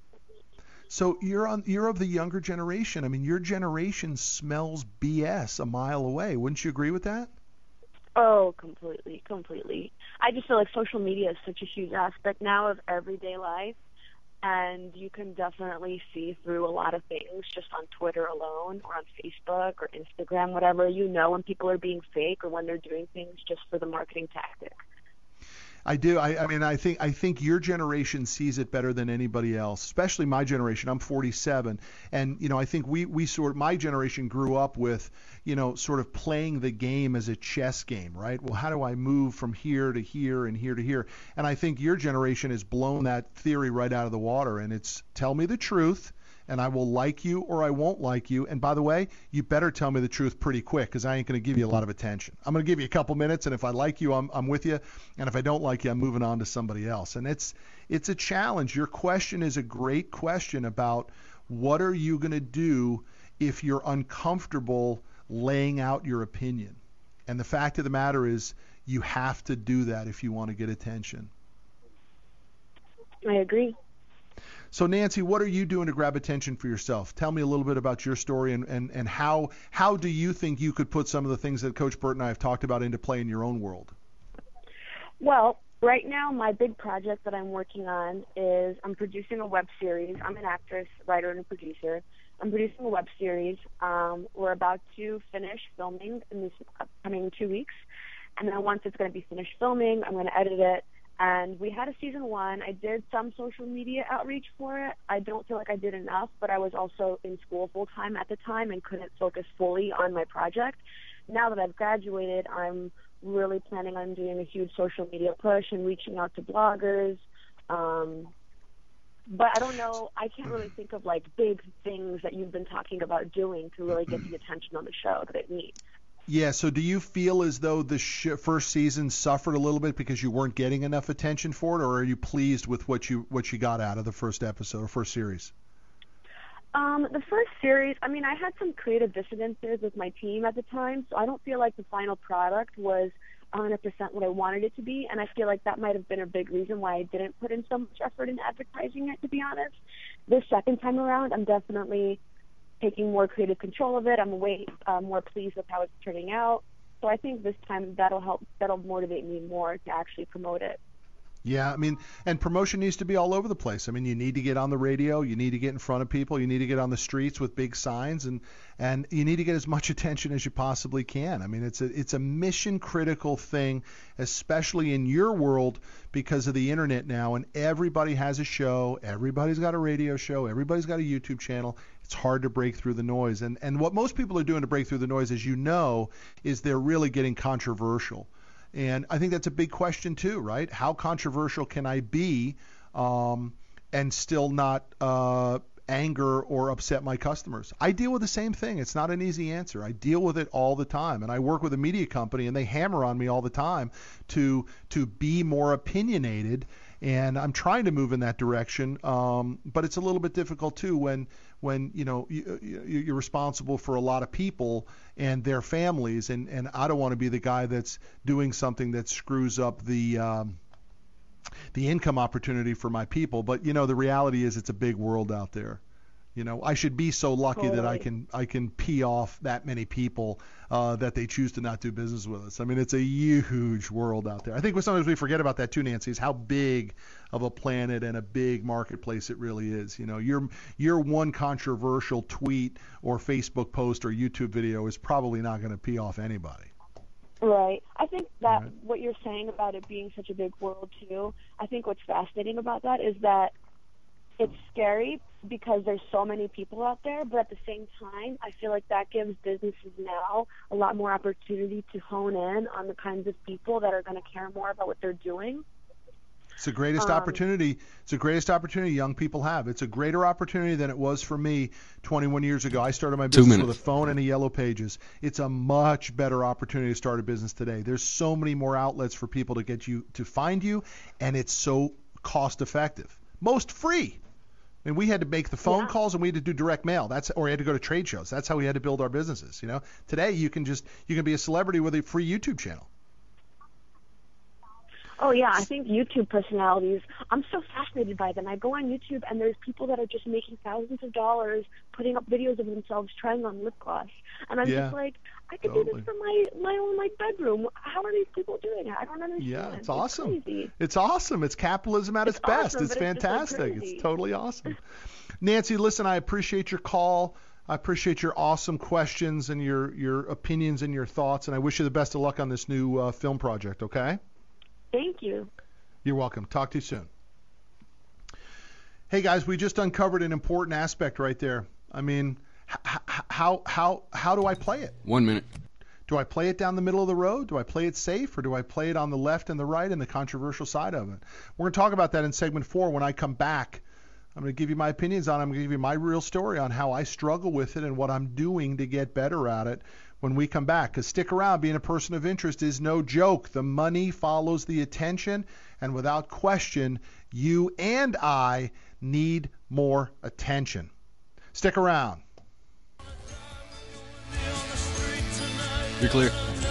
So you're on you're of the younger generation. I mean, your generation smells B S a mile away. Wouldn't you agree with that? Oh, completely, completely. I just feel like social media is such a huge aspect now of everyday life, and you can definitely see through a lot of things just on Twitter alone or on Facebook or Instagram, whatever. You know when people are being fake or when they're doing things just for the marketing tactic. I do. I, I mean, I think I think your generation sees it better than anybody else, especially my generation. I'm forty-seven, and you know, I think we we sort my generation grew up with, you know, sort of playing the game as a chess game, right? Well, how do I move from here to here and here to here? And I think your generation has blown that theory right out of the water, and it's tell me the truth, and I will like you or I won't like you. And by the way, you better tell me the truth pretty quick, because I ain't going to give you a lot of attention. I'm going to give you a couple minutes, and if I like you, I'm, I'm with you. And if I don't like you, I'm moving on to somebody else. And it's it's a challenge. Your question is a great question about what are you going to do if you're uncomfortable laying out your opinion. And the fact of the matter is you have to do that if you want to get attention. I agree. So, Nancy, what are you doing to grab attention for yourself? Tell me a little bit about your story and, and, and how how do you think you could put some of the things that Coach Burt and I have talked about into play in your own world? Well, right now my big project that I'm working on is I'm producing a web series. I'm an actress, writer, and a producer. I'm producing a web series. Um, we're about to finish filming in this upcoming two weeks. And then once it's going to be finished filming, I'm going to edit it. And we had a season one. I did some social media outreach for it. I don't feel like I did enough, but I was also in school full time at the time and couldn't focus fully on my project. Now that I've graduated, I'm really planning on doing a huge social media push and reaching out to bloggers. Um, but I don't know, I can't really think of like big things that you've been talking about doing to really get the attention on the show that it needs. Yeah, so do you feel as though the sh- first season suffered a little bit because you weren't getting enough attention for it, or are you pleased with what you what you got out of the first episode or first series? Um, the first series, I mean, I had some creative dissonances with my team at the time, so I don't feel like the final product was one hundred percent what I wanted it to be, and I feel like that might have been a big reason why I didn't put in so much effort in advertising it, to be honest. This second time around, I'm definitely taking more creative control of it. I'm way uh, more pleased with how it's turning out. So I think this time that'll help, that'll motivate me more to actually promote it. Yeah, I mean, and promotion needs to be all over the place. I mean, you need to get on the radio, you need to get in front of people, you need to get on the streets with big signs, and and you need to get as much attention as you possibly can. I mean, it's a it's a mission critical thing, especially in your world because of the internet now, and everybody has a show, everybody's got a radio show, everybody's got a YouTube channel. It's hard to break through the noise, and and what most people are doing to break through the noise, as you know, is they're really getting controversial. And I think that's a big question too, right? How controversial can I be um, and still not uh, anger or upset my customers? I deal with the same thing. It's not an easy answer. I deal with it all the time. And I work with a media company, and they hammer on me all the time to to be more opinionated. And I'm trying to move in that direction, um, but it's a little bit difficult too when when you know you, you're responsible for a lot of people and their families, and, and I don't want to be the guy that's doing something that screws up the um, the income opportunity for my people. But you know, the reality is it's a big world out there. You know, I should be so lucky totally. that I can I can pee off that many people uh, that they choose to not do business with us. I mean, it's a huge world out there. I think sometimes we forget about that too, Nancy, is how big of a planet and a big marketplace it really is. You know, your your one controversial tweet or Facebook post or YouTube video is probably not going to pee off anybody. Right. I think that right. what you're saying about it being such a big world too, I think what's fascinating about that is that it's scary because there's so many people out there, but at the same time, I feel like that gives businesses now a lot more opportunity to hone in on the kinds of people that are going to care more about what they're doing. It's the greatest um, opportunity. It's the greatest opportunity young people have. It's a greater opportunity than it was for me twenty-one years ago. I started my business with a phone and a yellow pages. It's a much better opportunity to start a business today. There's so many more outlets for people to get you to find you, and it's so cost effective. Most free. I mean, we had to make the phone yeah. calls and we had to do direct mail. That's or we had to go to trade shows. That's how we had to build our businesses. You know, today you can just you can be a celebrity with a free YouTube channel. Oh, yeah, I think YouTube personalities, I'm so fascinated by them. I go on YouTube, and there's people that are just making thousands of dollars putting up videos of themselves trying on lip gloss. And I'm Yeah, just like, I could totally. do this from my, my own, like, bedroom. How are these people doing it? I don't understand. Yeah, it's awesome. Crazy. It's awesome. It's capitalism at its, It's best. awesome, it's but it's just, like, fantastic. crazy. It's totally awesome. Nancy, listen, I appreciate your call. I appreciate your awesome questions and your, your opinions and your thoughts, and I wish you the best of luck on this new uh, film project, okay? Thank you. You're welcome. Talk to you soon. Hey, guys, we just uncovered an important aspect right there. I mean, h- how how how do I play it? One minute. Do I play it down the middle of the road? Do I play it safe, or do I play it on the left and the right and the controversial side of it? We're going to talk about that in segment four when I come back. I'm going to give you my opinions on it. I'm going to give you my real story on how I struggle with it and what I'm doing to get better at it when we come back. Because stick around, being a person of interest is no joke. The money follows the attention, and without question, you and I need more attention. Stick around. You're clear.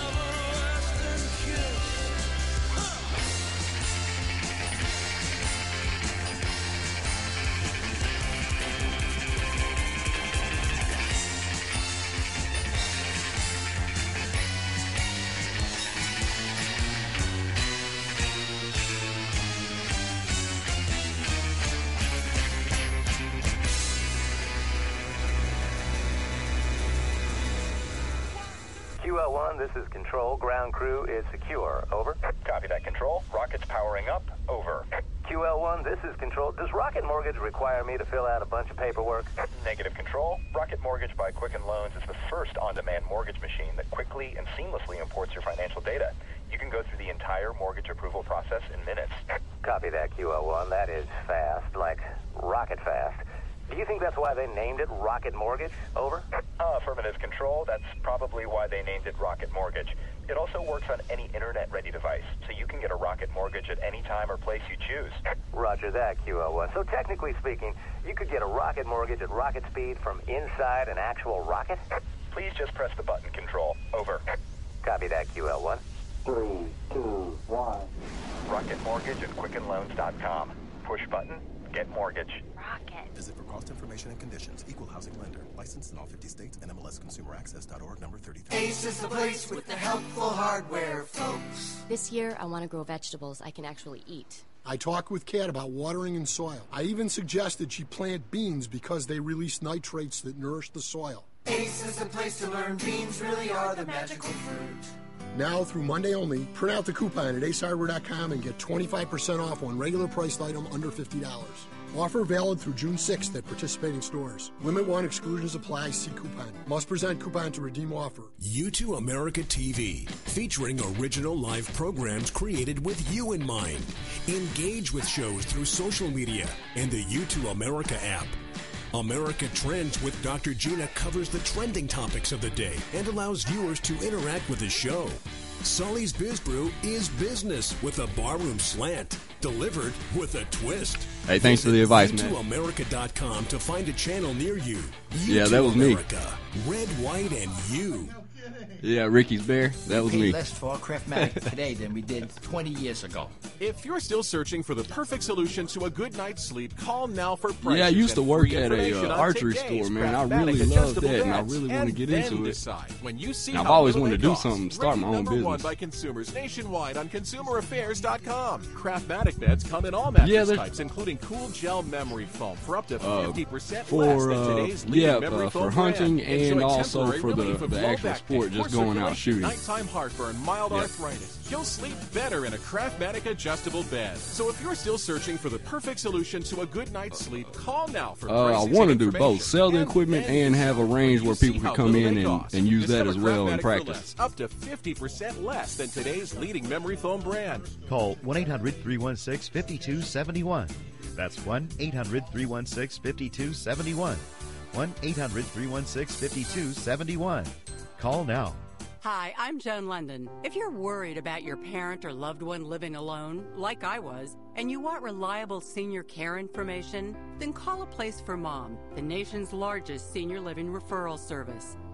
Q L one, this is Control. Ground crew is secure. Over. Copy that, Control. Rocket's powering up. Over. Q L one, this is Control. Does Rocket Mortgage require me to fill out a bunch of paperwork? Negative, Control. Rocket Mortgage by Quicken Loans is the first on-demand mortgage machine that quickly and seamlessly imports your financial data. You can go through the entire mortgage approval process in minutes. Copy that, Q L one. That is fast, like rocket fast. Do you think that's why they named it Rocket Mortgage? Over. Uh, affirmative, Control. That's probably why they named it Rocket Mortgage. It also works on any internet-ready device, so you can get a Rocket Mortgage at any time or place you choose. Roger that, Q L one. So technically speaking, you could get a Rocket Mortgage at rocket speed from inside an actual rocket? Please just press the button, Control. Over. Copy that, Q L one. Three, two, one. Rocket Mortgage at Quicken Loans dot com. Push button, get mortgage. Visit for cost information and conditions. Equal housing lender. Licensed in all fifty states. N M L S consumer access dot org number thirty-three. Ace is the place with the helpful hardware, folks. This year, I want to grow vegetables I can actually eat. I talked with Kat about watering and soil. I even suggested she plant beans because they release nitrates that nourish the soil. Ace is the place to learn beans really are the magical fruit. Now, through Monday only, print out the coupon at ace hardware dot com and get twenty-five percent off on regular priced item under fifty dollars. Offer valid through June sixth at participating stores. Limit one, exclusions apply. See coupon. Must present coupon to redeem offer. U two America T V, featuring original live programs created with you in mind. Engage with shows through social media and the U two America app. America Trends with Doctor Gina covers the trending topics of the day and allows viewers to interact with the show. Sully's Biz Brew is business with a barroom slant, delivered with a twist. Hey, thanks for the advice, man. U two America dot com to find a channel near you. Yeah, that was me. America, red, white, and you. Yeah, Ricky's Bear. That was we me. less for Craftmatic today than we did twenty years ago. If you're still searching for the perfect solution to a good night's sleep, call now for prices. Yeah, I used to and work free at a information uh, on archery today's store, man. I Craftmatic really love adjustable that, and I beds. really want to And get then into it. decide when you see Now, I've how always little wanted they to do cost. something, start my own Rated number one business. by consumers nationwide on consumer affairs dot com. Craftmatic beds come in all mattress Yeah, they're- types, including cool gel memory foam for up to Uh, fifty percent for, less than uh, today's leading yeah, memory uh, foam for hunting brand. and Enjoy also temporary for the- relief of the low actual back sport, pain, just poor going out circulation, shooting. nighttime heartburn, mild Yeah. arthritis. You'll sleep better in a Craftmatic adjustable bed. So if you're still searching for the perfect solution to a good night's sleep, call now for Uh, I prices want to and do both. information. Sell the And equipment then and have a range where people can how come little in they and, cost. and use that Discover as well in Craftmatic for practice. less, up to fifty percent less than today's leading memory foam brand. Call one eight hundred three one six five two seven one. That's one eight hundred three one six five two seven one. one eight hundred three one six five two seven one. Call now. Hi, I'm Joan London. If you're worried about your parent or loved one living alone, like I was, and you want reliable senior care information, then call A Place for Mom, the nation's largest senior living referral service.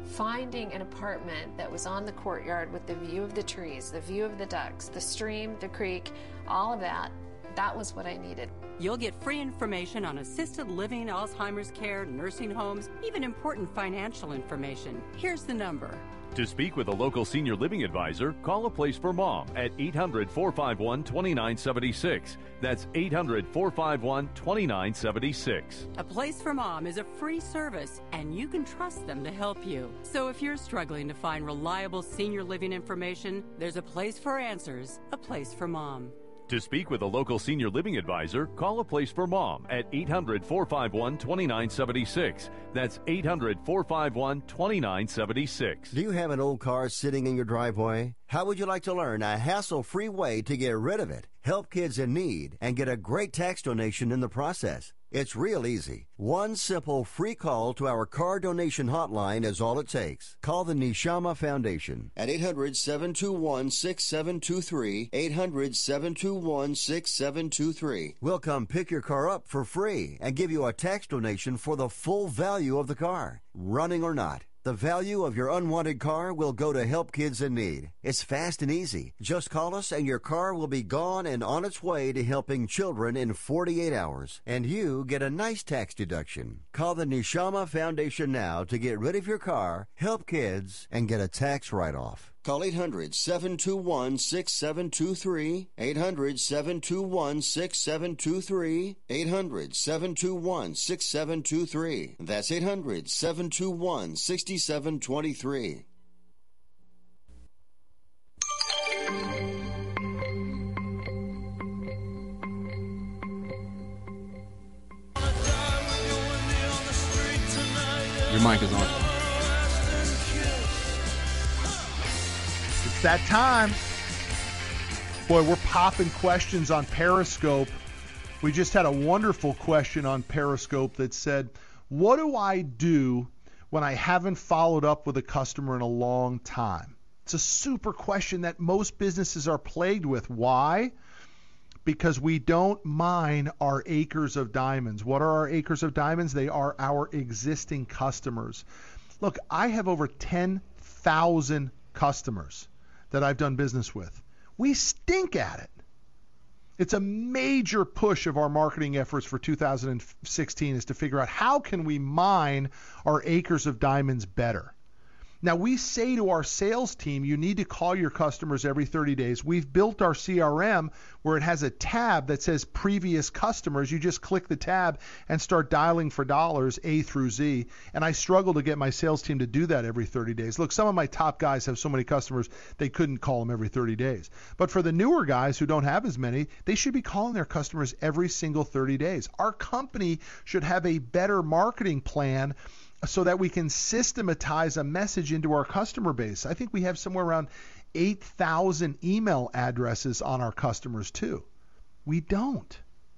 finding an apartment that was on the courtyard with the view of the trees, the view of the ducks, the stream, the creek, all of that, that was what I needed. You'll get free information on assisted living, Alzheimer's care, nursing homes, even important financial information. Here's the number. To speak with a local senior living advisor, call A Place for Mom at eight hundred, four five one, two nine seven six. That's eight hundred, four five one, two nine seven six. A Place for Mom is a free service, and you can trust them to help you. So if you're struggling to find reliable senior living information, there's a place for answers, A Place for Mom. To speak with a local senior living advisor, call A Place for Mom at eight hundred, four five one, two nine seven six. That's eight hundred, four five one, two nine seven six. Do you have an old car sitting in your driveway? How would you like to learn a hassle-free way to get rid of it, help kids in need, and get a great tax donation in the process? It's real easy. One simple free call to our car donation hotline is all it takes. Call the Neshama Foundation at eight hundred, seven two one, six seven two three, eight hundred, seven two one, six seven two three. We'll come pick your car up for free and give you a tax donation for the full value of the car, running or not. The value of your unwanted car will go to help kids in need. It's fast and easy. Just call us and your car will be gone and on its way to helping children in forty-eight hours. And you get a nice tax deduction. Call the Neshama Foundation now to get rid of your car, help kids, and get a tax write-off. Call eight hundred, seven two one, six seven two three, eight hundred, seven two one, six seven two three, eight hundred, seven two one, six seven two three. That's eight hundred, seven two one, six seven two three. Your mic is on. It's that time. Boy, we're popping questions on Periscope. We just had a wonderful question on Periscope that said, what do I do when I haven't followed up with a customer in a long time? It's a super question that most businesses are plagued with. Why? Because we don't mine our acres of diamonds. What are our acres of diamonds? They are our existing customers. Look, I have over ten thousand customers that I've done business with. We stink at it. It's a major push of our marketing efforts for two thousand sixteen is to figure out how can we mine our acres of diamonds better. Now, we say to our sales team, you need to call your customers every thirty days. We've built our C R M where it has a tab that says previous customers. You just click the tab and start dialing for dollars A through Z. And I struggle to get my sales team to do that every thirty days. Look, some of my top guys have so many customers, they couldn't call them every thirty days. But for the newer guys who don't have as many, they should be calling their customers every single thirty days. Our company should have a better marketing plan so that we can systematize a message into our customer base. I think we have somewhere around eight thousand email addresses on our customers too. We don't.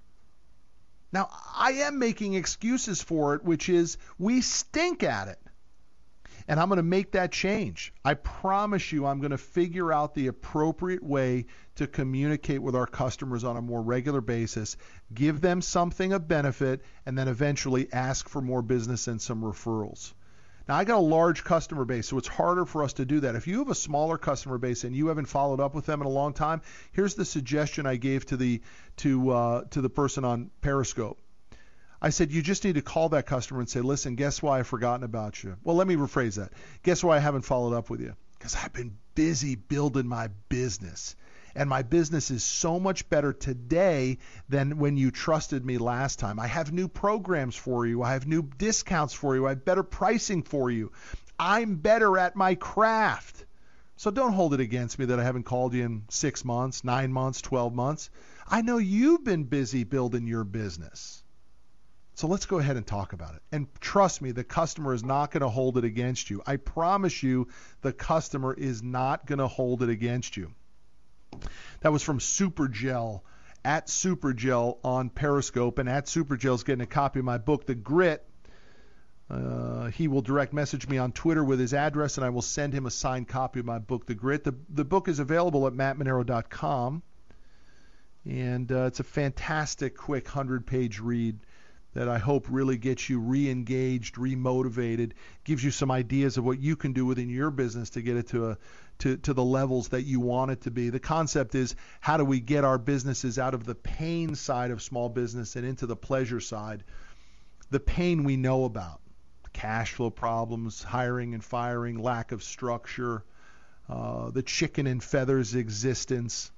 Now, I am making excuses for it, which is we stink at it. And I'm going to make that change. I promise you I'm going to figure out the appropriate way to communicate with our customers on a more regular basis, give them something of benefit, and then eventually ask for more business and some referrals. Now, I got a large customer base, so it's harder for us to do that. If you have a smaller customer base and you haven't followed up with them in a long time, here's the suggestion I gave to the to uh, to the person on Periscope. I said, you just need to call that customer and say, listen, guess why I've forgotten about you? Well, let me rephrase that. Guess why I haven't followed up with you? Because I've been busy building my business. And my business is so much better today than when you trusted me last time. I have new programs for you. I have new discounts for you. I have better pricing for you. I'm better at my craft. So don't hold it against me that I haven't called you in six months, nine months, twelve months. I know you've been busy building your business. So let's go ahead and talk about it. And trust me, the customer is not going to hold it against you. I promise you the customer is not going to hold it against you. That was from Supergel, at Supergel on Periscope, and at Supergel's getting a copy of my book, The Grit. Uh, he will direct message me on Twitter with his address, and I will send him a signed copy of my book, The Grit. The, the book is available at matt monero dot com, and uh, it's a fantastic, quick hundred-page read that I hope really gets you re-engaged, re-motivated, gives you some ideas of what you can do within your business to get it to a to, to the levels that you want it to be. The concept is, how do we get our businesses out of the pain side of small business and into the pleasure side? The pain we know about, cash flow problems, hiring and firing, lack of structure, uh, the chicken and feathers existence.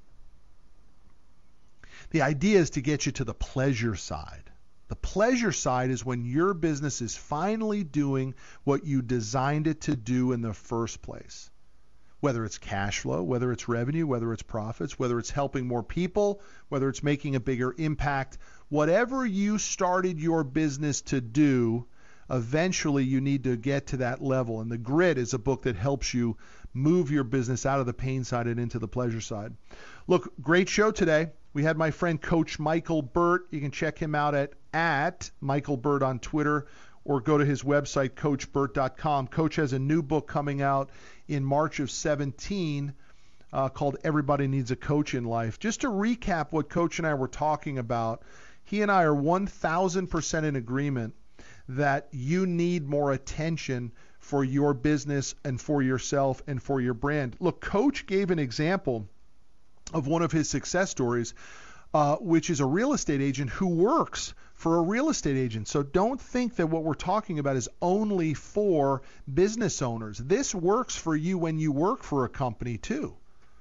The idea is to get you to the pleasure side. The pleasure side is when your business is finally doing what you designed it to do in the first place. Whether it's cash flow, whether it's revenue, whether it's profits, whether it's helping more people, whether it's making a bigger impact, whatever you started your business to do, eventually you need to get to that level. And The Grit is a book that helps you move your business out of the pain side and into the pleasure side. Look, great show today. We had my friend Coach Michael Burt. You can check him out at, at Michael Burt on Twitter, or go to his website, coach burt dot com. Coach has a new book coming out in March of seventeen uh, called Everybody Needs a Coach in Life. Just to recap what Coach and I were talking about, he and I are one thousand percent in agreement that you need more attention for your business and for yourself and for your brand. Look, Coach gave an example of one of his success stories, uh, which is a real estate agent who works for a real estate agent. So don't think that what we're talking about is only for business owners. This works for you when you work for a company too.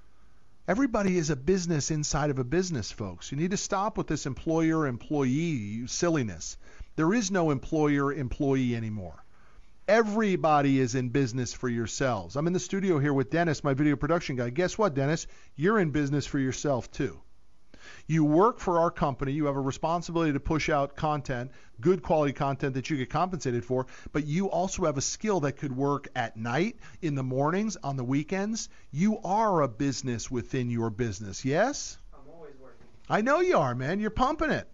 Everybody is a business inside of a business, folks. You need to stop with this employer-employee silliness. There is no employer-employee anymore. Everybody is in business for yourselves. I'm in the studio here with Dennis, my video production guy. Guess what, Dennis? You're in business for yourself too. You work for our company. You have a responsibility to push out content, good quality content that you get compensated for, but you also have a skill that could work at night, in the mornings, on the weekends. You are a business within your business, yes? I'm always working. I know you are, man. You're pumping it.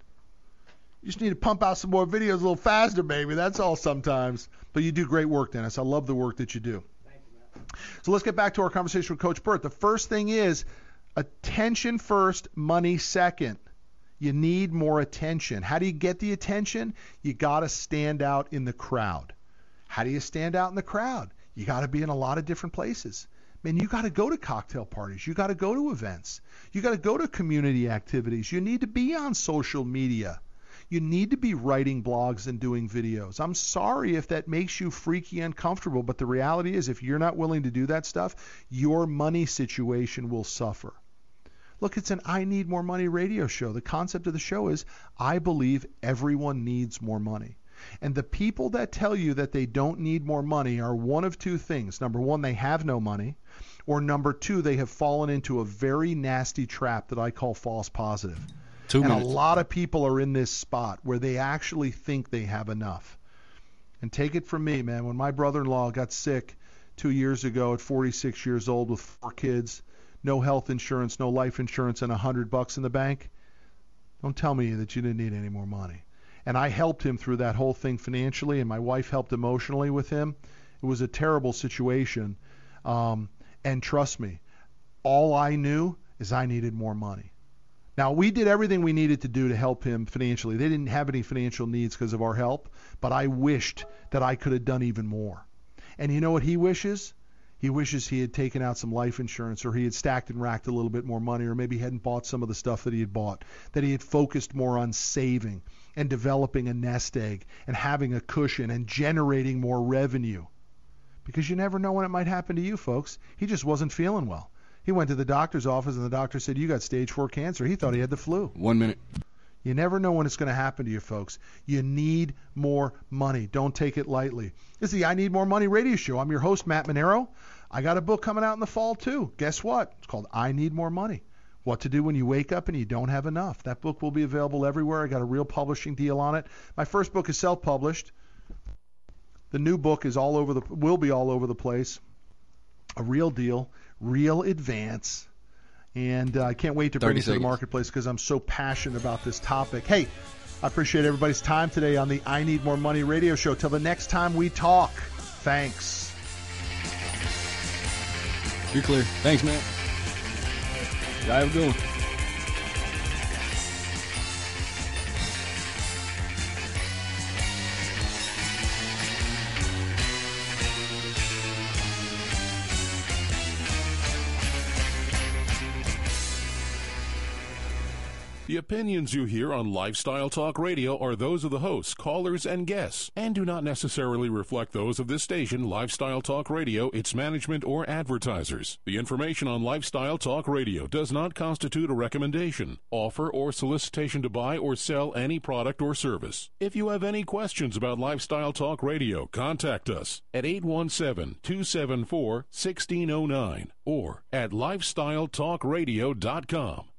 You just need to pump out some more videos a little faster, baby. That's all sometimes. But you do great work, Dennis. I love the work that you do. Thank you, man. So let's get back to our conversation with Coach Burt. The first thing is, attention first, money second. You need more attention. How do you get the attention? You got to stand out in the crowd. How do you stand out in the crowd? You got to be in a lot of different places. Man, you got to go to cocktail parties. You got to go to events. You got to go to community activities. You need to be on social media. You need to be writing blogs and doing videos. I'm sorry if that makes you freaky uncomfortable, but the reality is, if you're not willing to do that stuff, your money situation will suffer. Look, it's an I Need More Money radio show. The concept of the show is, I believe everyone needs more money. And the people that tell you that they don't need more money are one of two things. Number one, they have no money. Or number two, they have fallen into a very nasty trap that I call false positive. Two and minutes. A lot of people are in this spot where they actually think they have enough. And take it from me, man. When my brother-in-law got sick two years ago at forty-six years old with four kids, no health insurance, no life insurance, and a hundred bucks in the bank, don't tell me that you didn't need any more money. And I helped him through that whole thing financially, and my wife helped emotionally with him. It was a terrible situation. Um, and trust me, all I knew is I needed more money. Now, we did everything we needed to do to help him financially. They didn't have any financial needs because of our help, but I wished that I could have done even more. And you know what he wishes? He wishes he had taken out some life insurance, or he had stacked and racked a little bit more money, or maybe he hadn't bought some of the stuff that he had bought, that he had focused more on saving and developing a nest egg and having a cushion and generating more revenue. Because you never know when it might happen to you, folks. He just wasn't feeling well. He went to the doctor's office, and the doctor said, you got stage four cancer. He thought he had the flu. One minute. You never know when it's going to happen to you, folks. You need more money. Don't take it lightly. This is the I Need More Money radio show. I'm your host, Matt Monero. I got a book coming out in the fall, too. Guess what? It's called I Need More Money. What to do when you wake up and you don't have enough. That book will be available everywhere. I got a real publishing deal on it. My first book is self-published. The new book is all over the will be all over the place. A real deal, real advance. And uh, I can't wait to bring it to the marketplace because I'm so passionate about this topic. Hey, I appreciate everybody's time today on the I Need More Money radio show. Till the next time we talk, thanks. You're clear. Thanks, man. I have a good one. The opinions you hear on Lifestyle Talk Radio are those of the hosts, callers, and guests, and do not necessarily reflect those of this station, Lifestyle Talk Radio, its management, or advertisers. The information on Lifestyle Talk Radio does not constitute a recommendation, offer, or solicitation to buy or sell any product or service. If you have any questions about Lifestyle Talk Radio, contact us at eight one seven, two seven four, one six zero nine or at lifestyle talk radio dot com.